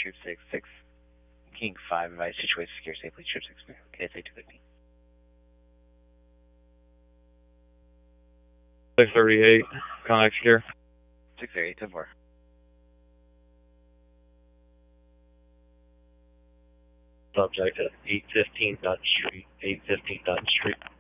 Troop 6, 6, King 5, advise situation secure safely, Troop 6, KSA 250. 638, contact secure. 638, 10-4. Subject at 815 Dutton Street, 815 Dutton Street.